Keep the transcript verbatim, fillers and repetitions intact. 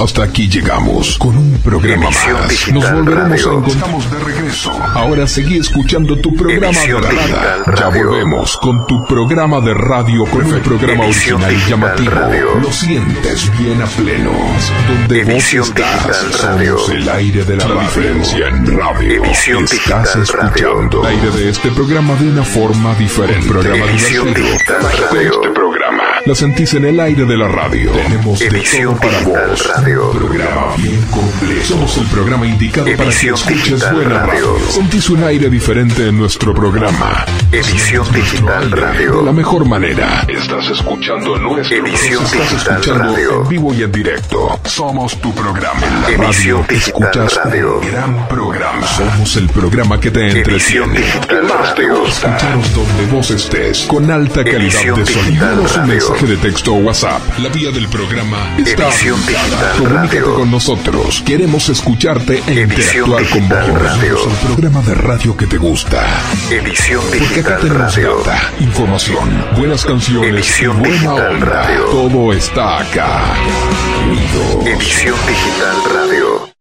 Hasta aquí llegamos con un programa Emisión más. Digital Nos volveremos Radio. a encontramos de regreso. Ahora seguí escuchando tu programa Emisión de Digital radio. Ya Radio. volvemos con tu programa de radio, con un programa Emisión original y Digital llamativo. Radio. Lo sientes bien a pleno. Donde Emisión vos estás, Digital Radio. somos el aire de la, la diferencia en radio. Emisión Estás Digital escuchando Radio. el aire de este programa de una forma diferente. Un programa Emisión divertido. Digital De Radio. este programa la sentís en el aire de la radio. Tenemos de Emisión todo para Digital vos. Radio. Un programa bien completo. Somos el programa indicado para que Emisión escuches Digital buena radio. Radio. Sentís un aire diferente en nuestro programa. Emisión Digital De la Radio. mejor manera. Estás escuchando nuestro Emisión Nos estás Digital escuchando Radio. en vivo y en directo. Somos tu programa. En la Emisión radio Digital escuchas Radio. un gran programa. Somos el programa que te Emisión entretiene. Digital ¿Qué más te Radio. gusta? Escucharos donde vos estés. Con alta calidad Emisión de sonido. Digital Danos un Radio. mensaje de texto o WhatsApp. La vía del programa está Emisión habilitada. Digital Comunícate Radio. con nosotros. Queremos escucharte e Emisión interactuar con Digital vos. Radio. Somos el programa de radio que te gusta. Emisión Porque acá Digital tenemos Radio. data, información, buenas canciones, Emisión y buena Digital onda. Radio. Todo está acá. Unidos. Emisión Digital Radio.